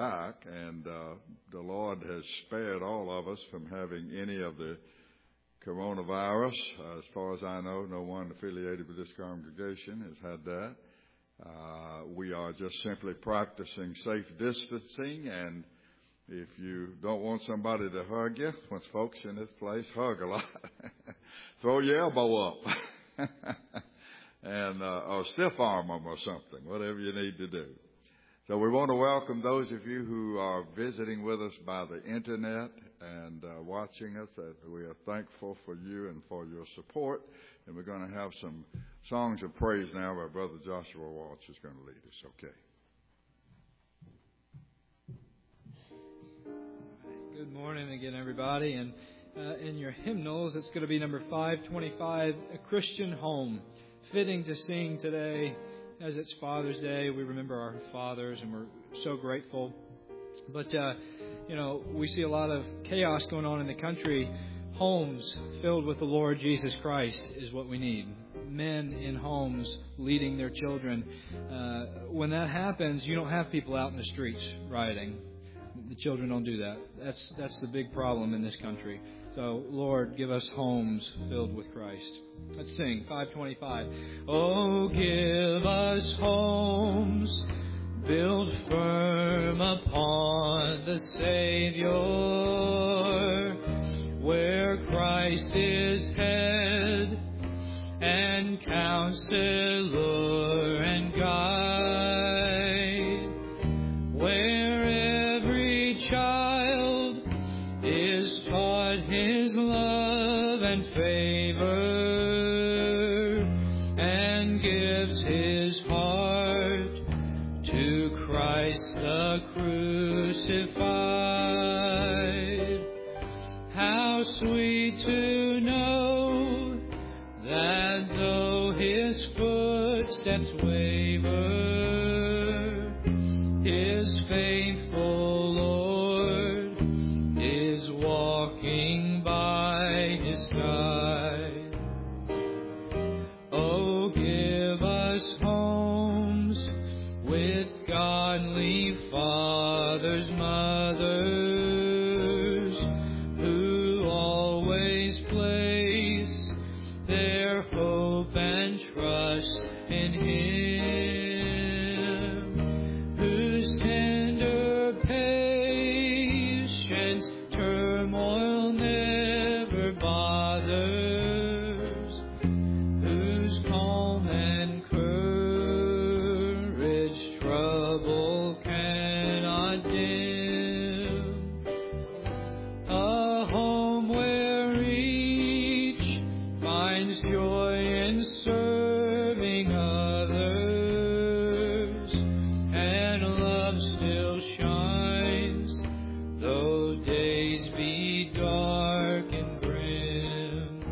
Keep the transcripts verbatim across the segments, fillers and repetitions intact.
back, and uh, the Lord has spared all of us from having any of the coronavirus. Uh, as far as I know, no one affiliated with this congregation has had that. Uh, we are just simply practicing safe distancing, and if you don't want somebody to hug you, once folks in this place hug a lot, throw your elbow up and uh, or stiff arm them or something, whatever you need to do. So we want to welcome those of you who are visiting with us by the internet and uh, watching us. That we are thankful for you and for your support. And we're going to have some songs of praise now where Brother Joshua Walsh is going to lead us. Okay. Good morning again, everybody. And uh, in your hymnals, it's going to be number five twenty-five, A Christian Home. Fitting to sing today as it's Father's Day. We remember our fathers, and we're so grateful. But, uh, you know, we see a lot of chaos going on in the country. Homes filled with the Lord Jesus Christ is what we need. Men in homes leading their children. Uh, when that happens, you don't have people out in the streets rioting. The children don't do that. That's that's the big problem in this country. So, Lord, give us homes filled with Christ. Let's sing, five twenty-five. Oh, give us homes built firm upon the Savior, where Christ is head and counselor and guide, where every child is taught His love and favor, and gives his heart to Christ the crucified. How sweet to know that though his footsteps waver, his faithful Lord is walking by his side. Oh, give us homes with godly fathers, mothers, who always place their hope and trust in Him, whose tender patience turmoil never bothers, whose calm and courage trouble cannot dim. A home where each finds joy in serving others, and love still shines though days be dark and grim.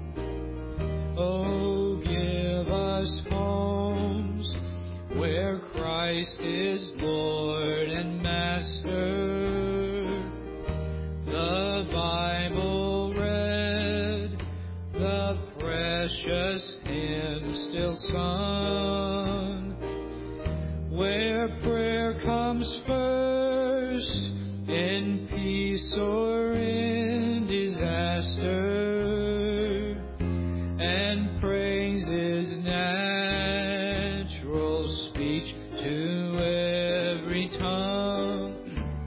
Oh, give us homes where Christ is Lord and Master, the Bible read, the precious hymn still sung, where prayer comes first in peace or in disaster, and praise is natural speech to every tongue,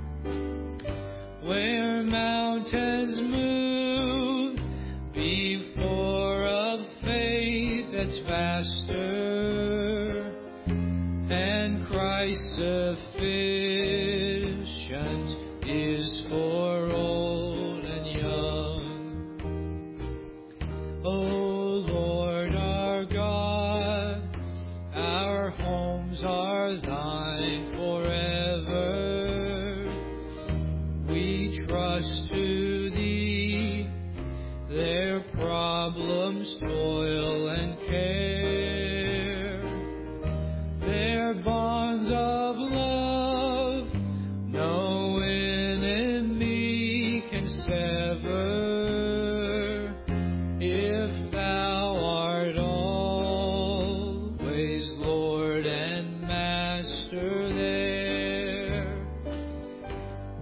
where mountains move before a faith that's faster, and Christ sufficient is for old and young. Oh, Lord our God, our homes are Thine forever. We trust to Thee their problems, toil, and care.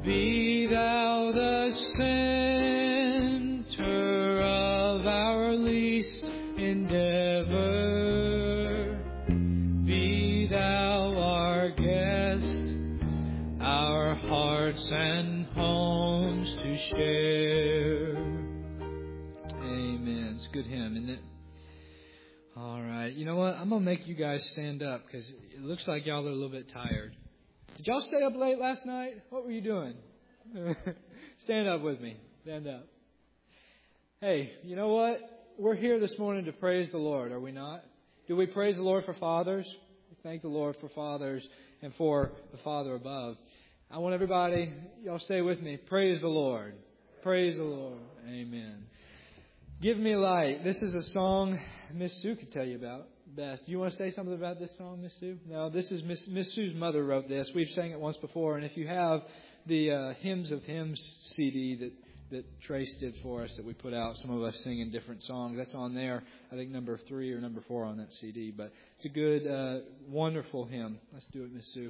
Be thou the center of our least endeavor. Be thou our guest, our hearts and homes to share. Amen. It's a good hymn, isn't it? All right. You know what? I'm going to make you guys stand up because it looks like y'all are a little bit tired. Did y'all stay up late last night? What were you doing? Stand up with me. Stand up. Hey, you know what? We're here this morning to praise the Lord, are we not? Do we praise the Lord for fathers? We thank the Lord for fathers and for the Father above. I want everybody, y'all stay with me. Praise the Lord. Praise the Lord. Amen. Give Me Light. This is a song Miss Sue could tell you about best. Do you want to say something about this song, Miss Sue? No, this is Miss, Miss Sue's mother wrote this. We've sang it once before, and if you have the uh, Hymns of Hymns C D that, that Trace did for us that we put out, some of us singing different songs, that's on there, I think number three or number four on that C D. But it's a good, uh, wonderful hymn. Let's do it, Miss Sue.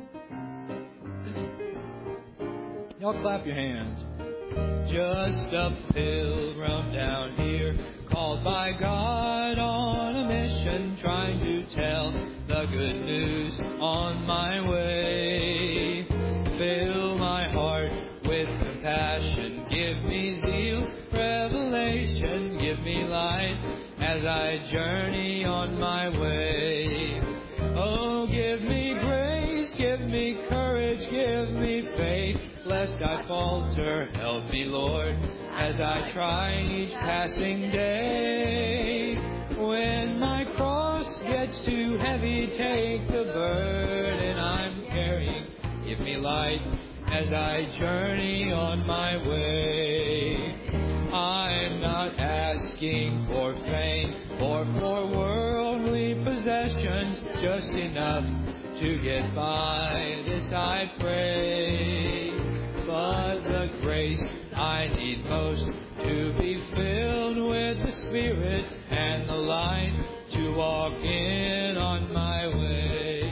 Y'all clap your hands. Just a pilgrim down here, called by God on a mission, trying to tell the good news on my way. Fill my heart with compassion, give me zeal, revelation, give me light as I journey on my way. Oh, give me grace, give me courage, give me faith, lest I falter, help me, Lord, as I try each passing day. When my cross gets too heavy, take the burden I'm carrying. Give me light as I journey on my way. I'm not asking for fame or for worldly possessions, just enough to get by, this I pray. But the grace I need most, to be filled with the Spirit and the light, to walk in on my way.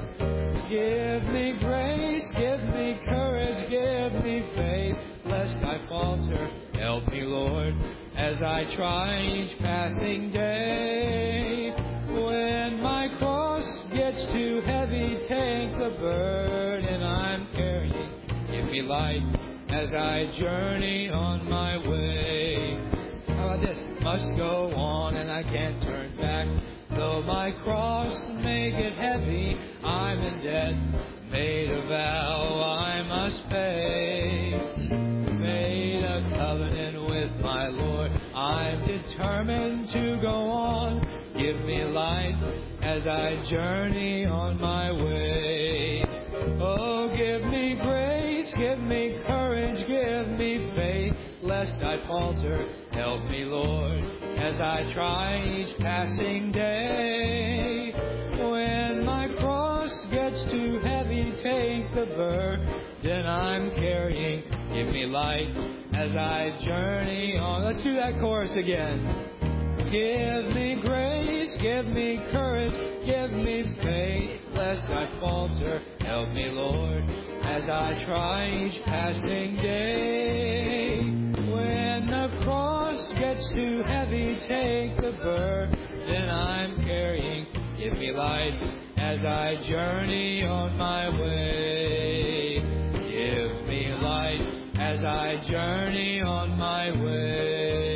Give me grace, give me courage, give me faith, lest I falter. Help me, Lord, as I try each passing day. When my cross gets too heavy, take the burden I'm carrying. Give me light as I journey on my way. How about this? Must go on and I can't turn back. Though my cross may get heavy, I'm in debt. Made a vow I must pay. Made a covenant with my Lord. I'm determined to go on. Give me light as I journey on my way. Oh, give me grace, give me courage, give me faith, lest I falter. Help me, Lord, as I try each passing day. When my cross gets too heavy, take the burden I'm carrying. Give me light as I journey on. Let's do that chorus again. Give me grace, give me courage, give me faith, lest I falter. Help me, Lord, as I try each passing day. When the cross gets too heavy, take the burden I'm carrying. Give me light as I journey on my way. Give me light as I journey on my way.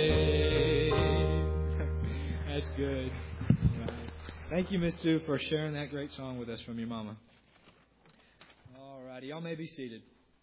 That's good. Thank you, Miss Sue, for sharing that great song with us from your mama. All righty, y'all may be seated.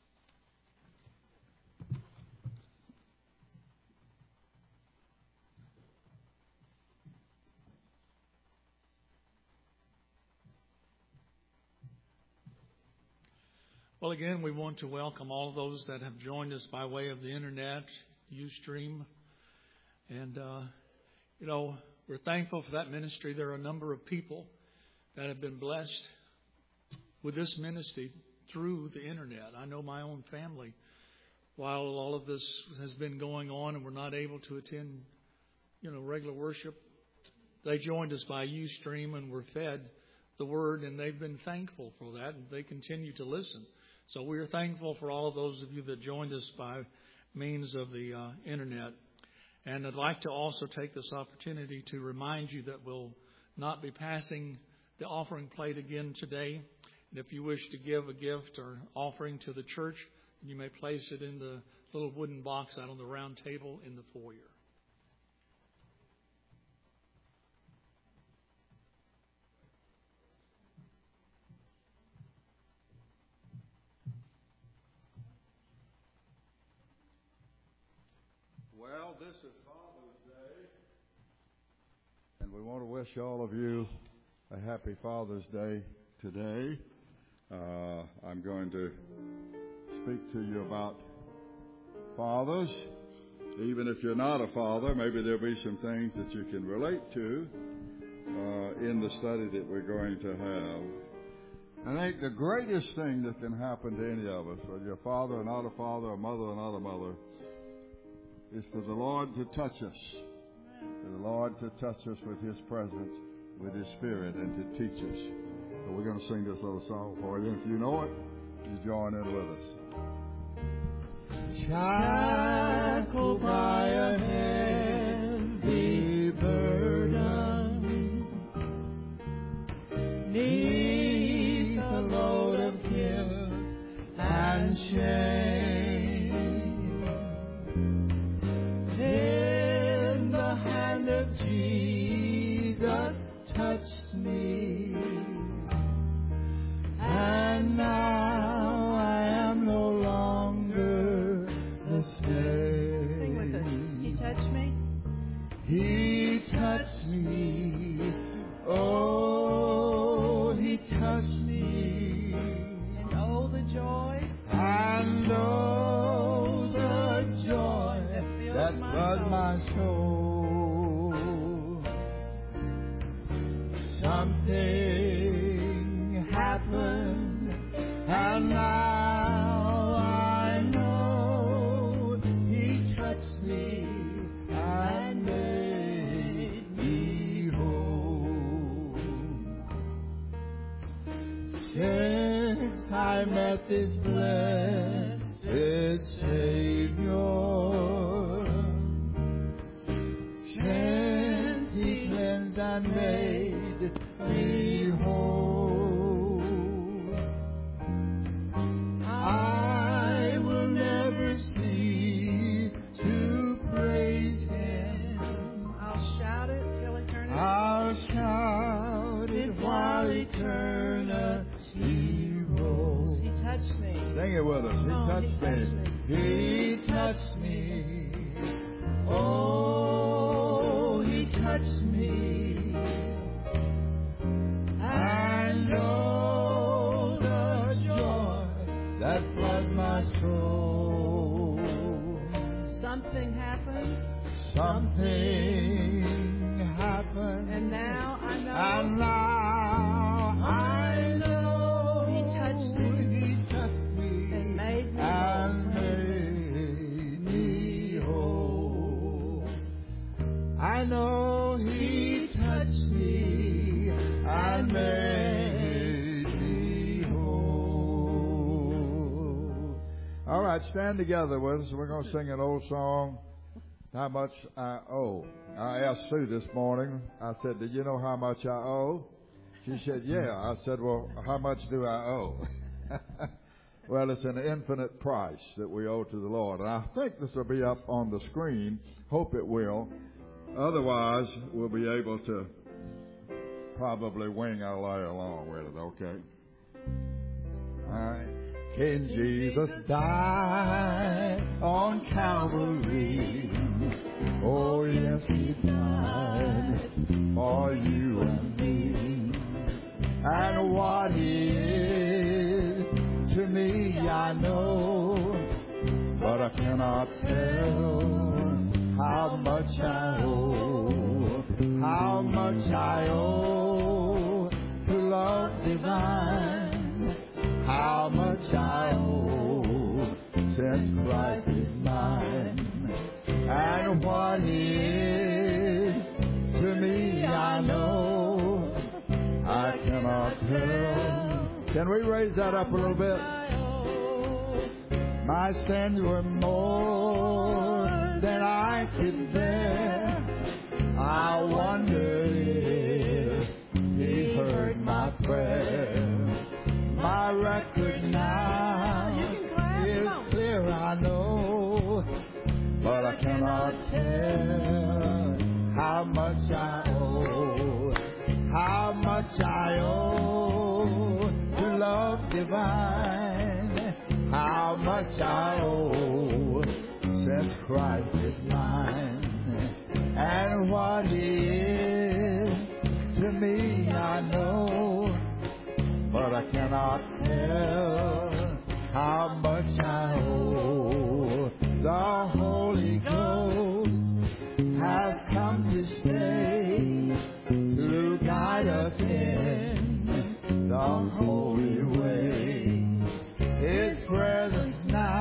Well, again, we want to welcome all those that have joined us by way of the internet, Ustream. And, uh, you know, we're thankful for that ministry. There are a number of people that have been blessed with this ministry through the internet. I know my own family, while all of this has been going on and we're not able to attend, you know, regular worship, they joined us by Ustream and were fed the word, and they've been thankful for that, and they continue to listen. So we are thankful for all of those of you that joined us by means of the uh, internet. And I'd like to also take this opportunity to remind you that we'll not be passing the offering plate again today. And if you wish to give a gift or offering to the church, you may place it in the little wooden box out on the round table in the foyer. Well, this is Father's Day, and we want to wish all of you a happy Father's Day today. Uh, I'm going to speak to you about fathers. Even if you're not a father, maybe there'll be some things that you can relate to uh, in the study that we're going to have. I think the greatest thing that can happen to any of us, whether you're a father or not a father, a mother or not a mother, is for the Lord to touch us, for the Lord to touch us with His presence, with His Spirit, and to teach us. So we're going to sing this little song for you. If you know it, you join in with us. Shackled by a heavy burden, neath a load of guilt and shame. Then the hand of Jesus touched me, and now I am no longer the same. Sing with us. He touched me. He touched me. Oh, He touched me. And oh, the joy. And oh, the joy that flooded my soul. Something happened, and now I know He touched me and made me whole. Since I met this blessed Savior, since He cleansed and made me whole, I will never cease to praise Him. I'll shout it till eternity. I'll shout it while eternity rolls. He touched me. Sing it with us. He Oh, touched He touched me. me. He touched me. Oh, He touched me. And oh, the joy that floods my soul. Something happened, Something happened. and now I know. And now I know He touched me. He touched me And made me and whole. made me whole. I know He touched me and made me whole. All right, stand together with us. We're going to sing an old song, How Much I Owe. I asked Sue this morning, I said, "Did you know how much I owe?" She said, "Yeah." I said, "Well, how much do I owe?" Well, it's an infinite price that we owe to the Lord. And I think this will be up on the screen. Hope it will. Otherwise, we'll be able to probably wing our way along with it, okay? All right. Can Jesus die on Calvary? Oh, yes, He died for you and me. And what He is to me, I know, but I cannot tell how much I owe, how much I owe to love divine, how much I owe since Christ is mine. And what He is to me, I know, I cannot tell. Can we raise that up a little bit? my sins were more than I could bear. I wondered if He heard my prayer. My record now is clear, I know, but I cannot tell how much I owe, how much I owe to love divine, how much I owe since Christ is mine, and what He is to me I know, but I cannot tell how much I owe. The Holy Ghost has come to stay to guide us in the holy way. His presence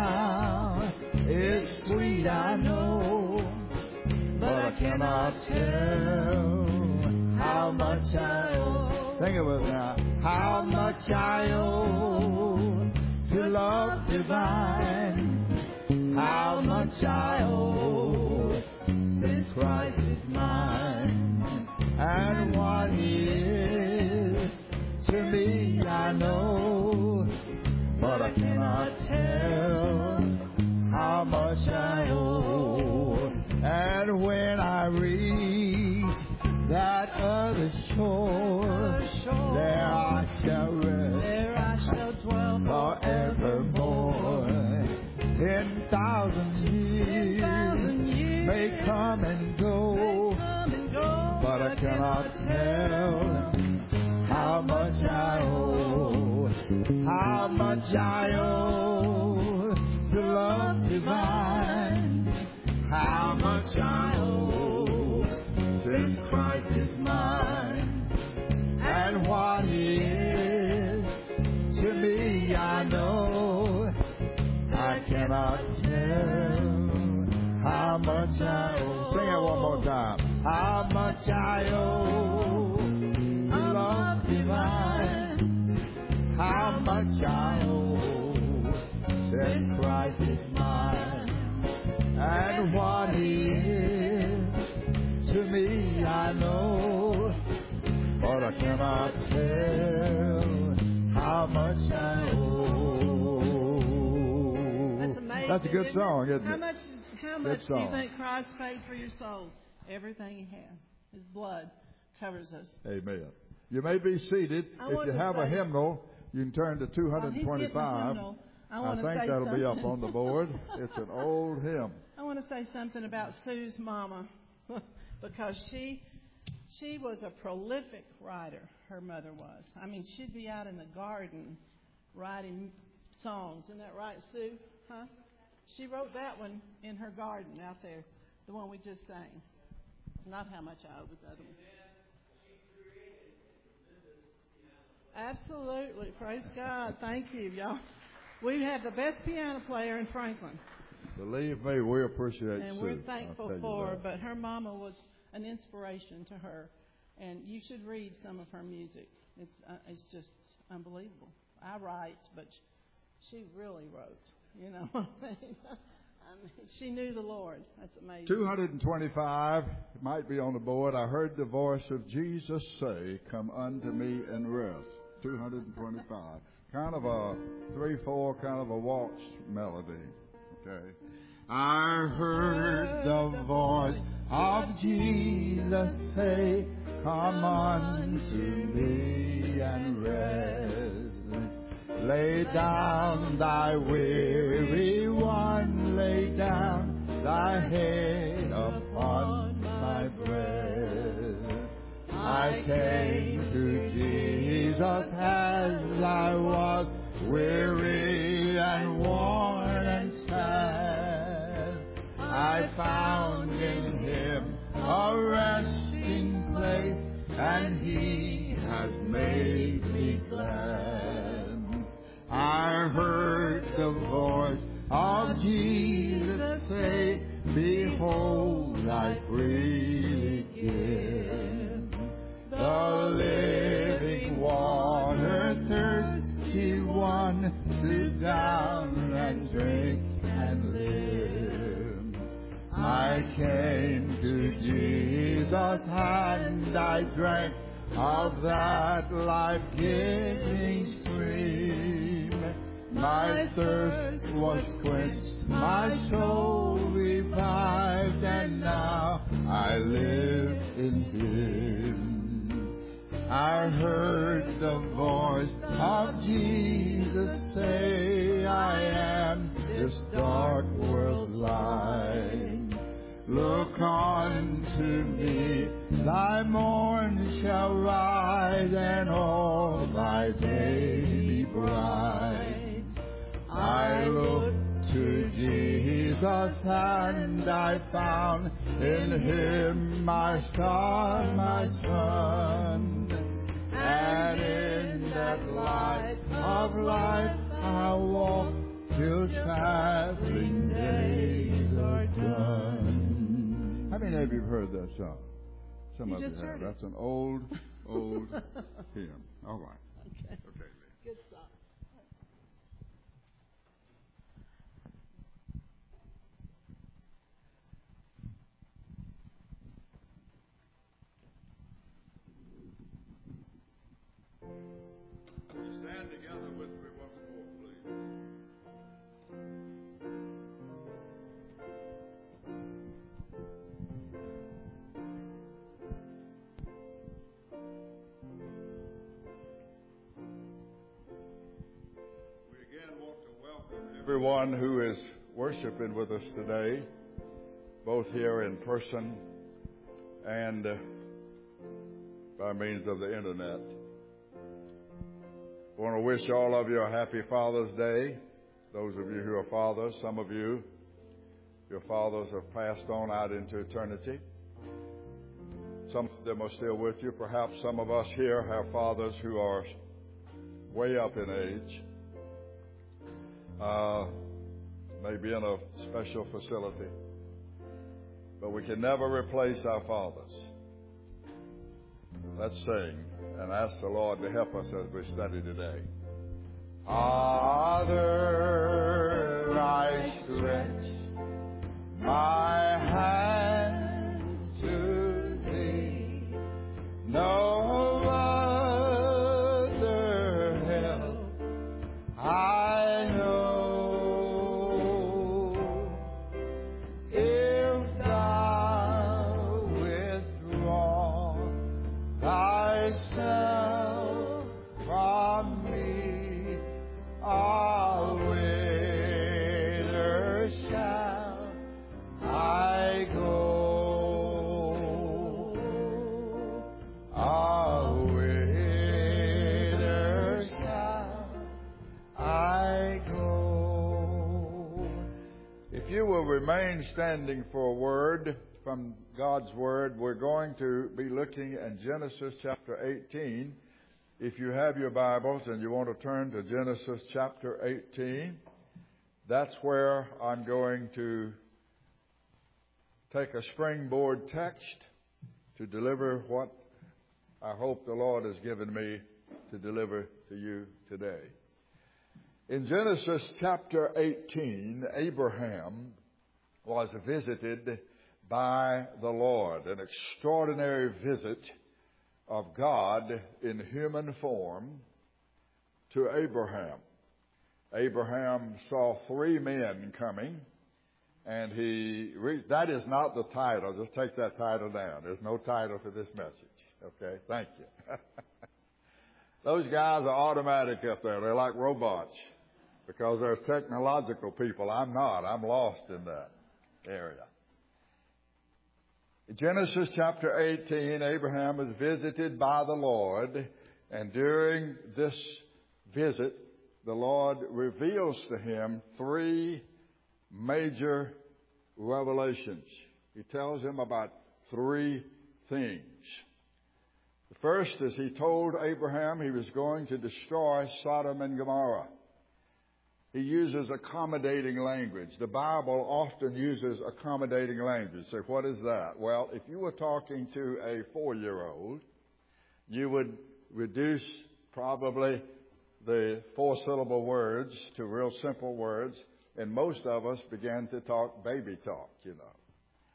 now is sweet, I know, but I cannot tell how much I owe. Think of it now. How much I owe to love divine, how much I owe since Christ is mine, and what He is to me I know, but I cannot tell how much I owe. And when I reach that other shore, there I shall rest, there I shall dwell forevermore. Ten thousand years, thousand years may come and go, come and go, but I cannot tell how much I owe, how much I owe to love divine, how much I owe since Christ is mine, and what He is to me I know, I cannot tell how much I owe. Sing it one more time. How much I owe to love divine, how much I owe since Christ is mine, and what He is to me I know, but I cannot tell how much I owe. That's amazing. That's a good song, isn't How it? much, how Good much do you song. think Christ paid for your soul? Everything He had. His blood covers us. Amen. You may be seated. I If you wanted to have a say- hymnal, you can turn to two While he's getting the twenty-five. hymnal, I, I want to think say that'll be up something. on the board. It's an old hymn. I want to say something about Sue's mama because she she was a prolific writer. Her mother was. I mean, she'd be out in the garden writing songs. Isn't that right, Sue? Huh? She wrote that one in her garden out there, the one we just sang. Not how much I owe, but the other one. Absolutely. Praise God. Thank you, y'all. We have the best piano player in Franklin. Believe me, we appreciate And Sue. we're I'll thankful tell you for her, that. but her mama was an inspiration to her. And you should read some of her music. It's uh, it's just unbelievable. I write, but she really wrote. You know what I mean? I mean, she knew the Lord. That's amazing. two twenty-five, it might be on the board. I heard the voice of Jesus say, "Come unto me and rest." two twenty-five. Kind of a three four, kind of a waltz melody. Okay. I heard the voice of Jesus say, "Come unto me and rest. Lay down thy weary one, lay down thy head upon my breast. I came to Jesus as I was, weary and worn and sad. I found in Him a resting place, and He has made me glad. I heard the voice of Jesus say, "Behold, I freely give the living water, thirsty one, sit down and drink Jesus' hand I drank of that life-giving stream. My thirst was quenched, my soul revived, and now I live in Him. I heard the voice of Jesus say, I am this dark world's light. Look unto me, thy morn shall rise, and all thy day be bright. I look to Jesus, and I found in Him my star, my sun. And in that light of life I'll walk till traveling days are done. How many of you have heard that song? Some you of you just have. heard That's an old, old hymn. All right. Okay. Okay, Lee. Good song. Stand together with me once more, please. We again want to welcome everyone who is worshiping with us today, both here in person and uh, by means of the internet. I want to wish all of you a happy Father's Day. Those of you who are fathers, some of you, your fathers have passed on out into eternity. Some of them are still with you. Perhaps some of us here have fathers who are way up in age, uh, maybe in a special facility. But we can never replace our fathers. Let's sing and ask the Lord to help us as we study today. Father, I stretch my hands to Thee. No other help I know. If Thou withdraw Thyself from me, ah, whither shall I go? Ah, whither shall I go? If you will remain standing for a word from God's Word, we're going to be looking at Genesis chapter eighteen. If you have your Bibles and you want to turn to Genesis chapter eighteen, that's where I'm going to take a springboard text to deliver what I hope the Lord has given me to deliver to you today. In Genesis chapter eighteen, Abraham was visited by the Lord, an extraordinary visit of God in human form to Abraham. Abraham saw three men coming, and he re- that is not the title. Just take that title down. There's no title for this message. Okay, thank you. Those guys are automatic up there. They're like robots because they're technological people. I'm not. I'm lost in that area. In Genesis chapter eighteen, Abraham is visited by the Lord, and during this visit, the Lord reveals to him three major revelations. He tells him about three things. The first is he told Abraham he was going to destroy Sodom and Gomorrah. He uses accommodating language. The Bible often uses accommodating language. So what is that? Well, if you were talking to a four-year-old, you would reduce probably the four-syllable words to real simple words, and most of us began to talk baby talk, you know.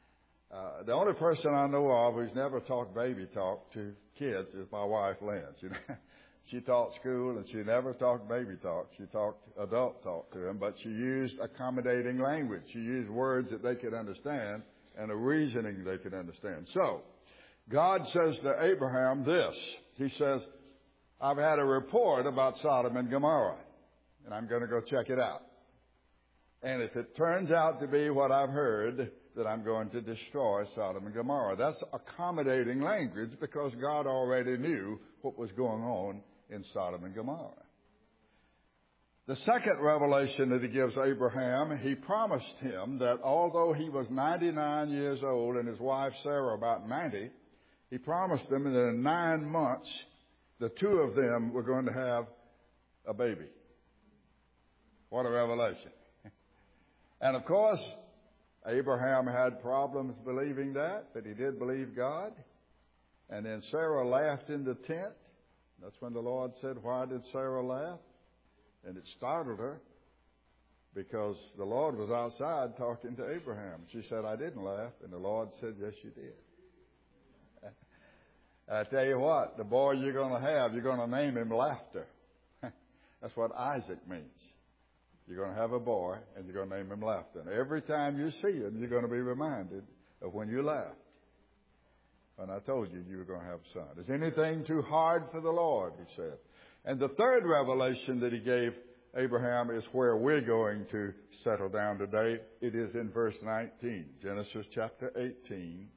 Uh, the only person I know of who's never talked baby talk to kids is my wife, Lynn. You know, she taught school and she never talked baby talk. She talked adult talk to them, but she used accommodating language. She used words that they could understand and a reasoning they could understand. So, God says to Abraham this. He says, I've had a report about Sodom and Gomorrah, and I'm going to go check it out. And if it turns out to be what I've heard, that I'm going to destroy Sodom and Gomorrah. That's accommodating language because God already knew what was going on in Sodom and Gomorrah. The second revelation that he gives Abraham, he promised him that although he was ninety-nine years old and his wife Sarah about ninety, he promised them that in nine months, the two of them were going to have a baby. What a revelation. And of course, Abraham had problems believing that, but he did believe God. And then Sarah laughed in the tent. That's when the Lord said, why did Sarah laugh? And it startled her because the Lord was outside talking to Abraham. She said, I didn't laugh. And the Lord said, yes, you did. I tell you what, the boy you're going to have, you're going to name him Laughter. That's what Isaac means. You're going to have a boy, and you're going to name him Laughter. And every time you see him, you're going to be reminded of when you laughed. When I told you you were going to have a son. Is anything too hard for the Lord, he said. And the third revelation that he gave Abraham is where we're going to settle down today. It is in verse nineteen, Genesis chapter eighteen.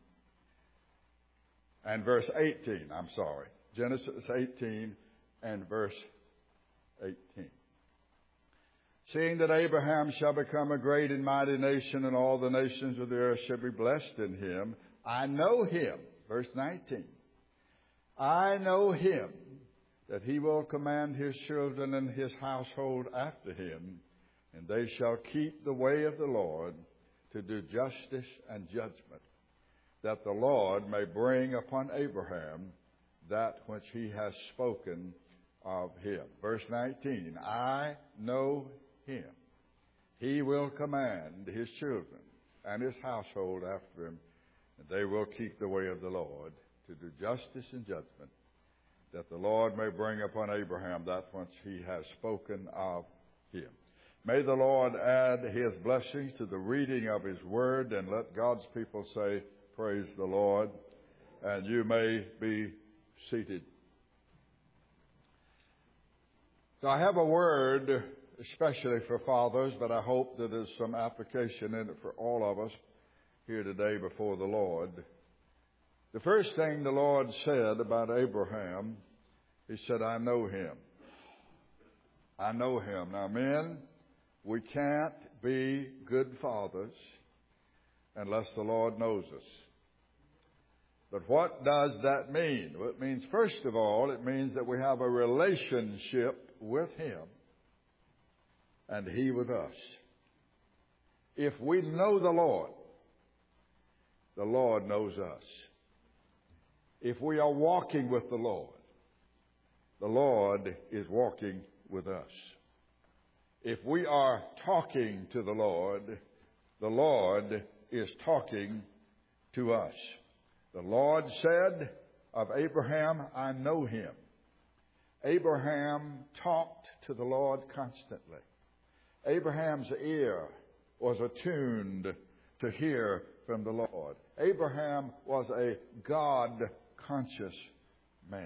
And verse eighteen, I'm sorry. Genesis eighteen and verse eighteen. Seeing that Abraham shall become a great and mighty nation, and all the nations of the earth shall be blessed in him, I know him, verse nineteen, I know him, that he will command his children and his household after him, and they shall keep the way of the Lord to do justice and judgment, that the Lord may bring upon Abraham that which he has spoken of him. Verse nineteen, I know him. He will command his children and his household after him, and they will keep the way of the Lord to do justice and judgment, that the Lord may bring upon Abraham that which he has spoken of him. May the Lord add his blessings to the reading of his word, and let God's people say, praise the Lord. And you may be seated. So I have a word especially for fathers, but I hope that there's some application in it for all of us here today before the Lord. The first thing the Lord said about Abraham, he said, I know him. I know him. Now, men, we can't be good fathers unless the Lord knows us. But what does that mean? Well, it means, first of all, it means that we have a relationship with him and he with us. If we know the Lord, the Lord knows us. If we are walking with the Lord, the Lord is walking with us. If we are talking to the Lord, the Lord is talking to us. The Lord said of Abraham, I know him. Abraham talked to the Lord constantly. Abraham's ear was attuned to hear from the Lord. Abraham was a God-conscious man.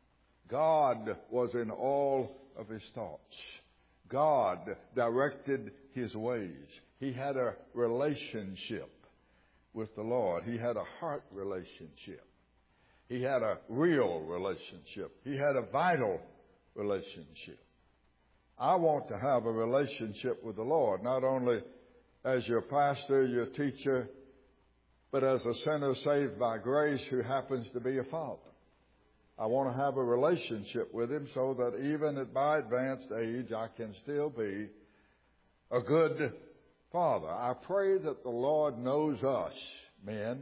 God was in all of his thoughts. God directed his ways. He had a relationship with the Lord. He had a heart relationship. He had a real relationship. He had a vital relationship. I want to have a relationship with the Lord, not only as your pastor, your teacher, but as a sinner saved by grace who happens to be a father. I want to have a relationship with him so that even at my advanced age, I can still be a good father. I pray that the Lord knows us, men,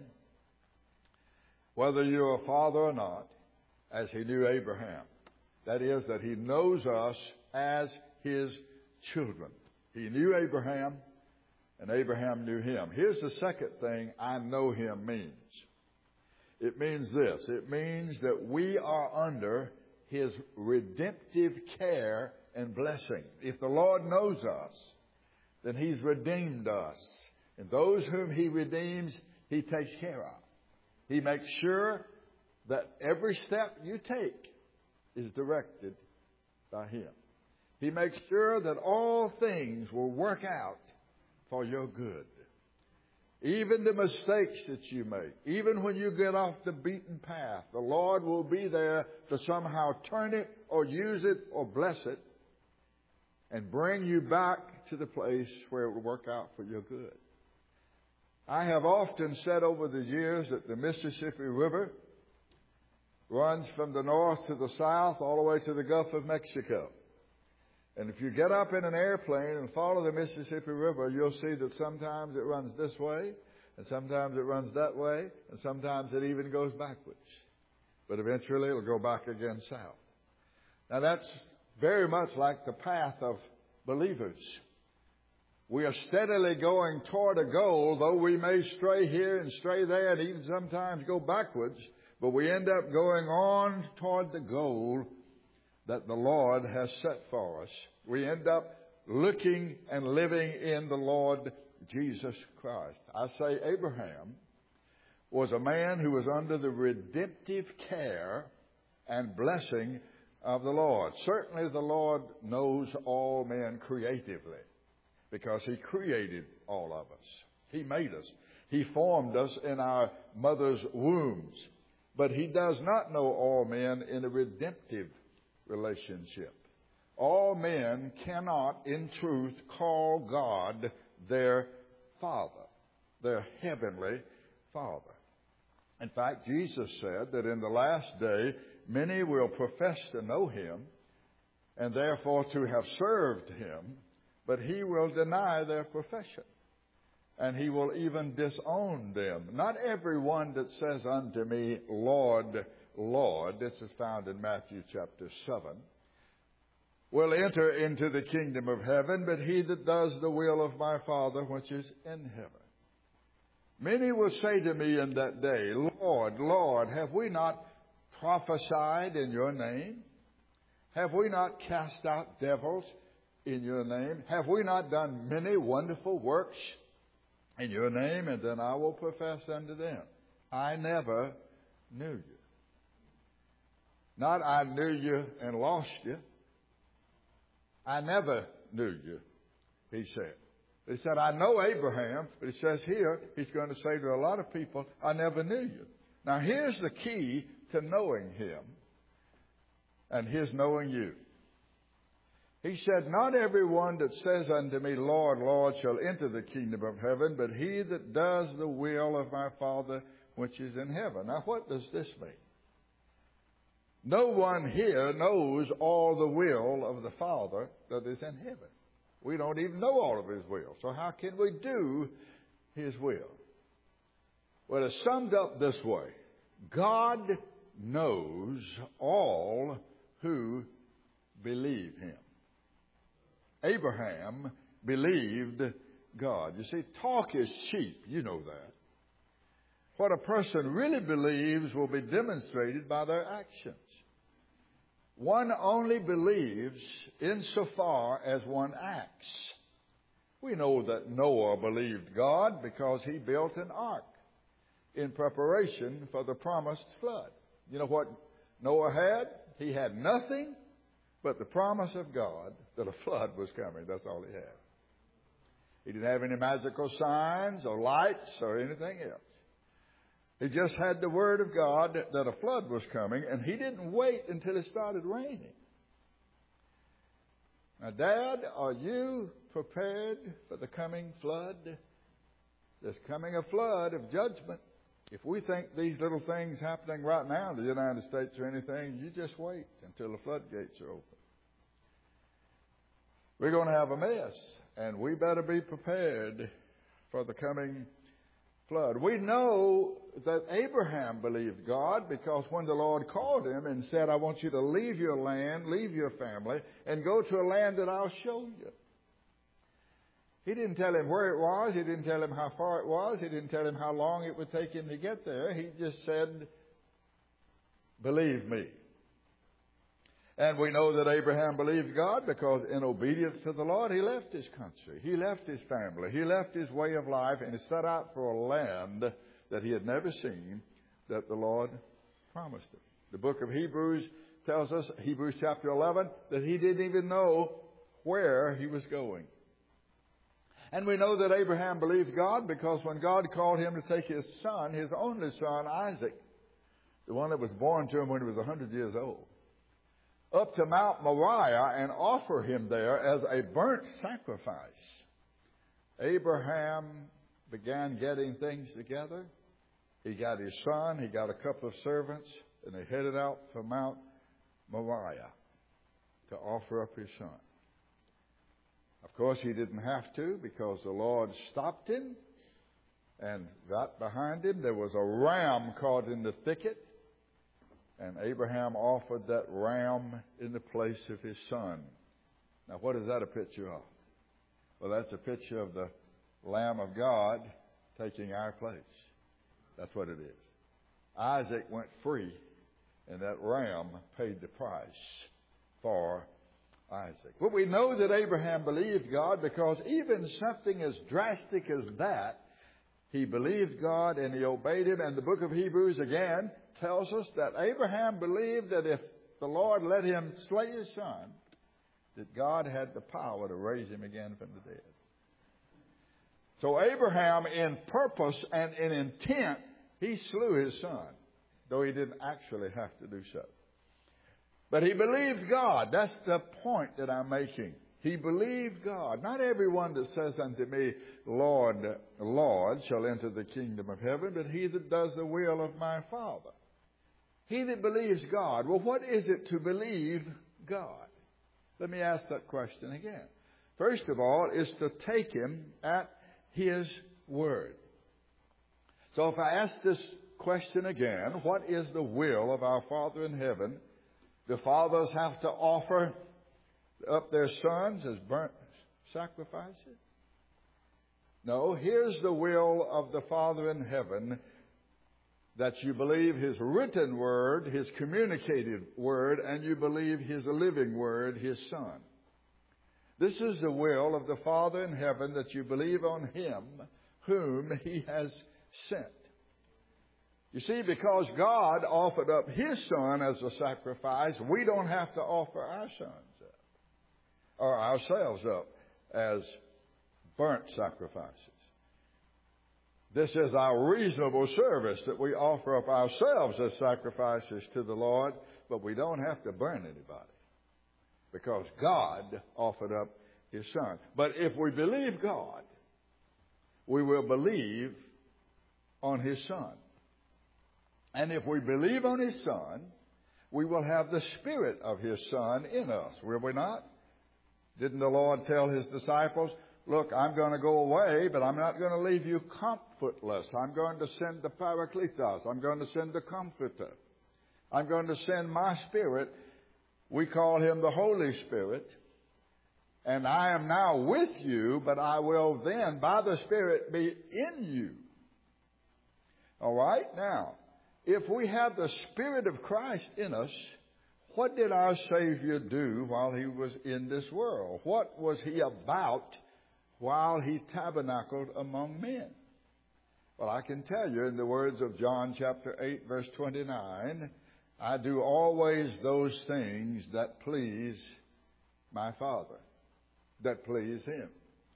whether you're a father or not, as he knew Abraham. That is, that he knows us as his children. He knew Abraham, and Abraham knew him. Here's the second thing I know him means. It means this. It means that we are under his redemptive care and blessing. If the Lord knows us, then he's redeemed us. And those whom he redeems, he takes care of. He makes sure that every step you take is directed by him. He makes sure that all things will work out for your good. Even the mistakes that you make, even when you get off the beaten path, the Lord will be there to somehow turn it or use it or bless it and bring you back to the place where it will work out for your good. I have often said over the years that the Mississippi River runs from the north to the south all the way to the Gulf of Mexico. And if you get up in an airplane and follow the Mississippi River, you'll see that sometimes it runs this way, and sometimes it runs that way, and sometimes it even goes backwards. But eventually it'll go back again south. Now that's very much like the path of believers. We are steadily going toward a goal, though we may stray here and stray there and even sometimes go backwards, but we end up going on toward the goal that the Lord has set for us. We end up looking and living in the Lord Jesus Christ. I say Abraham was a man who was under the redemptive care and blessing of the Lord. Certainly the Lord knows all men creatively because he created all of us. He made us. He formed us in our mother's wombs. But he does not know all men in a redemptive relationship. All men cannot, in truth, call God their Father, their heavenly Father. In fact, Jesus said that in the last day, many will profess to know him and therefore to have served him, but he will deny their profession, and he will even disown them. Not everyone that says unto me, Lord, Lord, this is found in Matthew chapter seven, will enter into the kingdom of heaven, but he that does the will of my Father which is in heaven. Many will say to me in that day, Lord, Lord, have we not prophesied in your name? Have we not cast out devils in your name? Have we not done many wonderful works in your name? And then I will profess unto them, I never knew you. Not I knew you and lost you. I never knew you, he said. He said, I know Abraham, but he says here, he's going to say to a lot of people, I never knew you. Now here's the key to knowing him and his knowing you. He said, not everyone that says unto me, Lord, Lord, shall enter the kingdom of heaven, but he that does the will of my Father which is in heaven. Now what does this mean? No one here knows all the will of the Father that is in heaven. We don't even know all of his will. So how can we do his will? Well, it's summed up this way. God knows all who believe him. Abraham believed God. You see, talk is cheap. You know that. What a person really believes will be demonstrated by their actions. One only believes insofar as one acts. We know that Noah believed God because he built an ark in preparation for the promised flood. You know what Noah had? He had nothing but the promise of God that a flood was coming. That's all he had. He didn't have any magical signs or lights or anything else. He just had the word of God that a flood was coming, and he didn't wait until it started raining. Now, Dad, are you prepared for the coming flood? There's coming a flood of judgment. If we think these little things happening right now in the United States or anything, you just wait until the floodgates are open. We're going to have a mess, and we better be prepared for the coming flood. We know that Abraham believed God because when the Lord called him and said, I want you to leave your land, leave your family, and go to a land that I'll show you. He didn't tell him where it was. He didn't tell him how far it was. He didn't tell him how long it would take him to get there. He just said, believe me. And we know that Abraham believed God because in obedience to the Lord, he left his country. He left his family. He left his way of life and he set out for a land that he had never seen, that the Lord promised him. The book of Hebrews tells us, Hebrews chapter eleven, that he didn't even know where he was going. And we know that Abraham believed God because when God called him to take his son, his only son, Isaac, the one that was born to him when he was one hundred years old, up to Mount Moriah and offer him there as a burnt sacrifice, Abraham began getting things together. He got his son, he got a couple of servants, and they headed out for Mount Moriah to offer up his son. Of course, he didn't have to because the Lord stopped him and got behind him. There was a ram caught in the thicket, and Abraham offered that ram in the place of his son. Now, what is that a picture of? Well, that's a picture of the Lamb of God taking our place. That's what it is. Isaac went free, and that ram paid the price for Isaac. But we know that Abraham believed God because even something as drastic as that, he believed God and he obeyed him. And the book of Hebrews again tells us that Abraham believed that if the Lord let him slay his son, that God had the power to raise him again from the dead. So Abraham, in purpose and in intent, he slew his son, though he didn't actually have to do so. But he believed God. That's the point that I'm making. He believed God. Not everyone that says unto me, Lord, Lord, shall enter the kingdom of heaven, but he that does the will of my Father. He that believes God. Well, what is it to believe God? Let me ask that question again. First of all, is to take him at his word. So if I ask this question again, what is the will of our Father in heaven? Do fathers have to offer up their sons as burnt sacrifices? No, here's the will of the Father in heaven, that you believe his written word, his communicated word, and you believe his living word, his Son. This is the will of the Father in heaven, that you believe on him whom he has sent. You see, because God offered up his son as a sacrifice, we don't have to offer our sons up or ourselves up as burnt sacrifices. This is our reasonable service, that we offer up ourselves as sacrifices to the Lord, but we don't have to burn anybody because God offered up his son. But if we believe God, we will believe on his son. And if we believe on his Son, we will have the Spirit of his Son in us, will we not? Didn't the Lord tell his disciples, look, I'm going to go away, but I'm not going to leave you comfortless. I'm going to send the Parakletos. I'm going to send the Comforter. I'm going to send my Spirit. We call him the Holy Spirit. And I am now with you, but I will then, by the Spirit, be in you. All right? Now, if we have the Spirit of Christ in us, what did our Savior do while he was in this world? What was he about while he tabernacled among men? Well, I can tell you in the words of John chapter eight, verse twenty-nine, I do always those things that please my Father, that please him.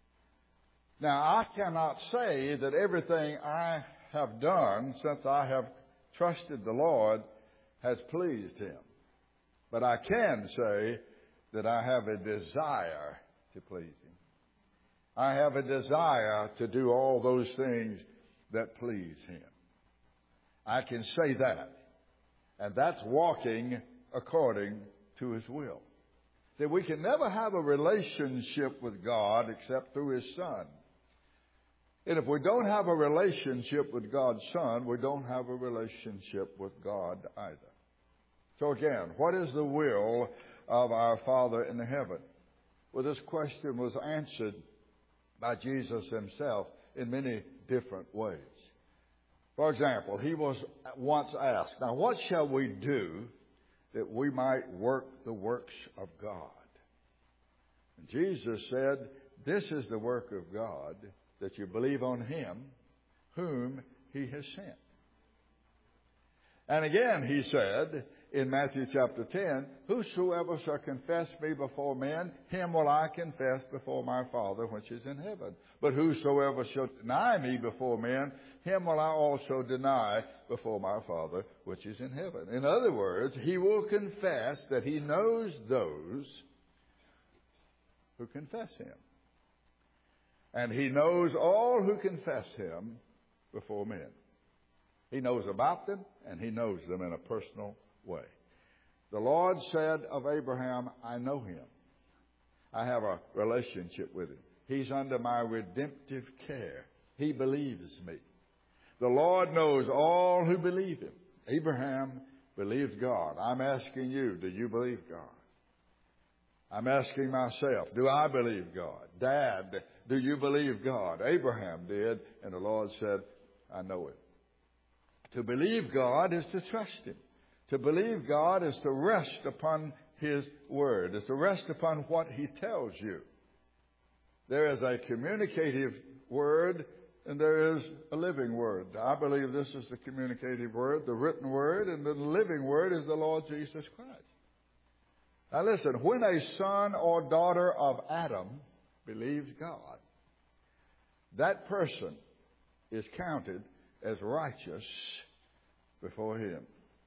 Now, I cannot say that everything I have done since I have trusted the Lord has pleased him. But I can say that I have a desire to please him. I have a desire to do all those things that please him. I can say that. And that's walking according to his will. See, we can never have a relationship with God except through his Son. And if we don't have a relationship with God's Son, we don't have a relationship with God either. So again, what is the will of our Father in heaven? Well, this question was answered by Jesus himself in many different ways. For example, he was once asked, now what shall we do that we might work the works of God? And Jesus said, this is the work of God, that you believe on him whom he has sent. And again he said in Matthew chapter ten, whosoever shall confess me before men, him will I confess before my Father which is in heaven. But whosoever shall deny me before men, him will I also deny before my Father which is in heaven. In other words, he will confess that he knows those who confess him. And he knows all who confess him before men. He knows about them, and he knows them in a personal way. The Lord said of Abraham, I know him. I have a relationship with him. He's under my redemptive care. He believes me. The Lord knows all who believe him. Abraham believed God. I'm asking you, do you believe God? I'm asking myself, do I believe God? Dad, do you believe God? Abraham did, and the Lord said, I know him. To believe God is to trust him. To believe God is to rest upon his word, is to rest upon what he tells you. There is a communicative word and there is a living word. I believe this is the communicative word, the written word, and the living word is the Lord Jesus Christ. Now listen, when a son or daughter of Adam believes God, that person is counted as righteous before him.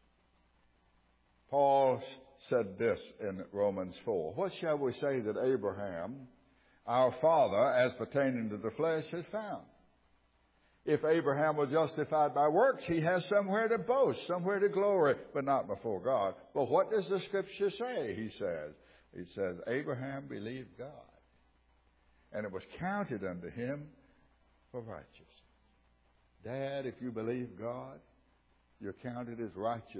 Paul said this in Romans four. What shall we say that Abraham, our father, as pertaining to the flesh, has found? If Abraham was justified by works, he has somewhere to boast, somewhere to glory, but not before God. But what does the Scripture say, he says? It says, Abraham believed God, and it was counted unto him for righteousness. Dad, if you believe God, you're counted as righteous